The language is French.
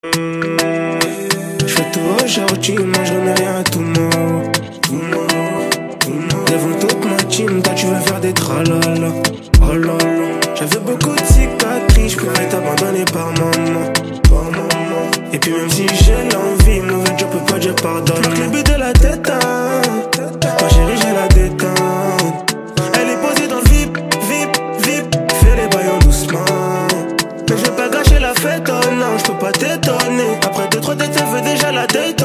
Je fais tout aujourd'hui, moi je remets rien à tout mort. Devant toute ma team, toi tu veux faire des tralala. Oh là là, j'avais beaucoup de cicatrices, je pouvais t'abandonner par maman. Et puis même si j'ai l'envie, mauvais Dieu peut pas dire pardon. Bloque le but de la tête, hein. Ma chérie j'ai la détente. Elle est posée dans le VIP, fais les baillons doucement. Mais je vais pas gâcher la fête, oh non, je peux pas t'étonner. Après 2-3 têtes, ça veut déjà la date.